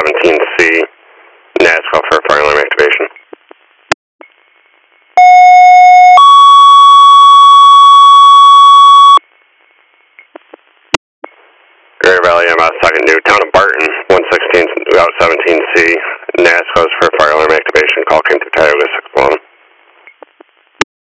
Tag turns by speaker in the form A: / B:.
A: 17C, NASCAR for fire alarm activation. Greater Valley, second new, town of Barton, 116, Route 17C, NASCAR for fire alarm activation. Call came to Tioga